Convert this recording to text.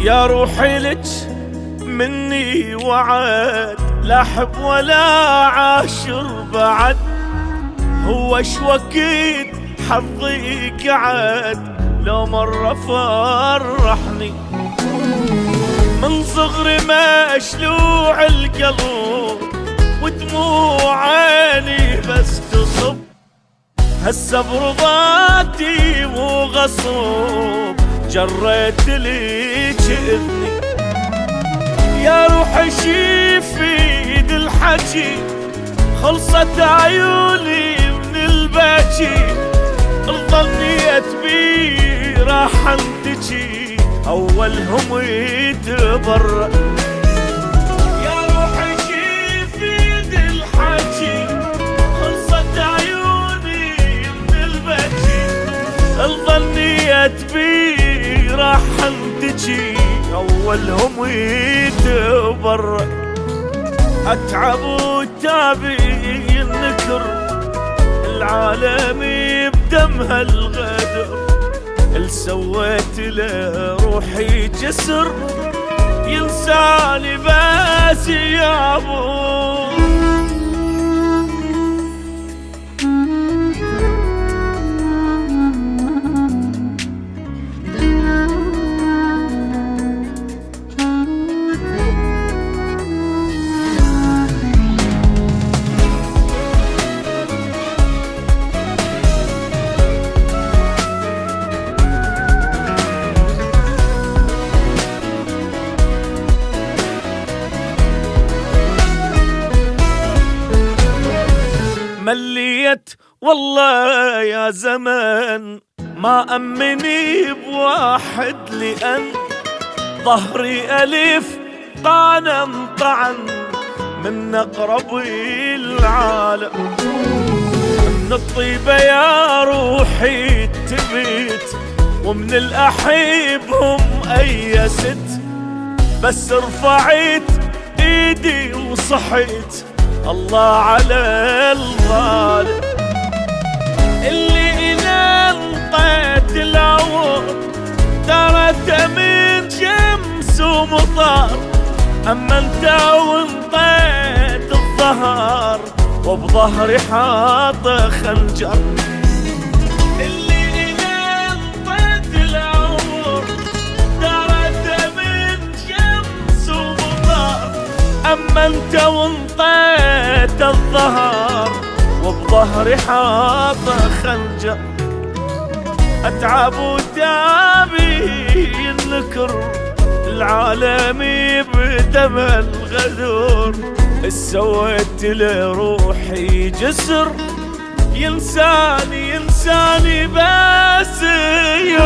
يا روحي لك مني وعد، لا احب ولا عاشر بعد. هو شوكيد حظي قعد لو مرة فرحني، من صغري مشلوع القلب ودموع عيني بس تصب. هسه برضاتي وغصب جريت ليك اذني. يا روحي شيفيد الحكي، خلصت عيوني من البكي. ظنيت بي راح انتجي اولهم يتبرأ. يا روحي شيفيد الحكي، خلصت عيوني من البكي. ظنيت بي راح انتجي اولهم يتبرأ. اتعب وتابي النكر، العالم بدمها الغدر. اللي سويت لروحي جسر، ينساني بس يا ابو. مليت والله يا زمان ما أمني بواحد، لأن ظهري ألف طعن طعن من أقرب العالم. من الطيبة يا روحي تبيت، ومن الأحيب هم أيست. بس رفعت إيدي وصحيت الله على الغالب، اللي انطيت العوض درت من شمس ومطر. اما انت وانطيت الظهر وبظهري حاط خنجر. اللي انطيت العوض درت من شمس ومطر. اما انت وانطيت الظهر وبظهري حاط خنجر. اتعب وتابي النكر، العالم بدم الغدر. سويت لروحي جسر، ينساني بس